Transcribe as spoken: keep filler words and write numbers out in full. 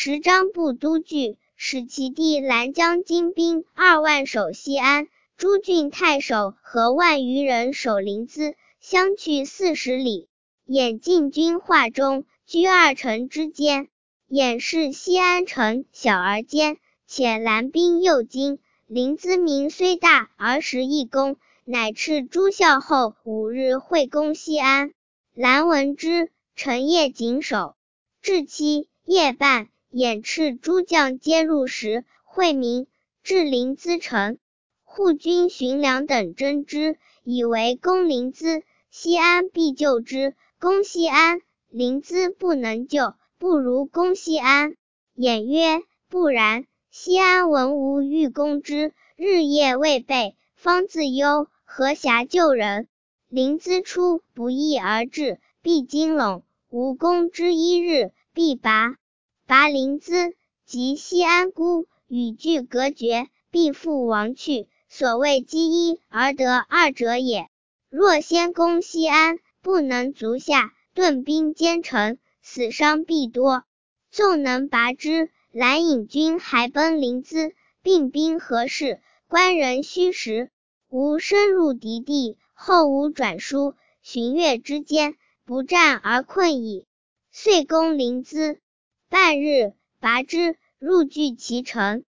时张部都据，使其弟兰将精兵二万守西安，诸郡太守和万余人守临淄，相去四十里。兖进军华中，居二城之间。兖是西安城小而坚，且兰兵又精。临淄民虽大而实易攻，乃敕诸校后五日会攻西安。兰闻之，晨夜谨守。至期，夜半，兖敕诸将皆入时，会明，至临淄城。护军荀良等争之，以为攻临淄，西安必救之；攻西安，临淄不能救，不如攻西安。兖曰：不然，西安闻吾欲攻之，日夜未备，方自忧，何暇救人？临淄出不义而至，必惊陇，吾攻之一日，必拔。拔临淄，及西安孤，与拒隔绝，必复亡去。所谓积一而得二者也。若先攻西安，不能卒下，顿兵坚城，死伤必多。纵能拔之，兰引军还奔临淄，并兵何事？官人虚实。吾深入敌地，后无转书，旬月之间，不战而困矣。遂攻临淄。半日，拔之，入据其城。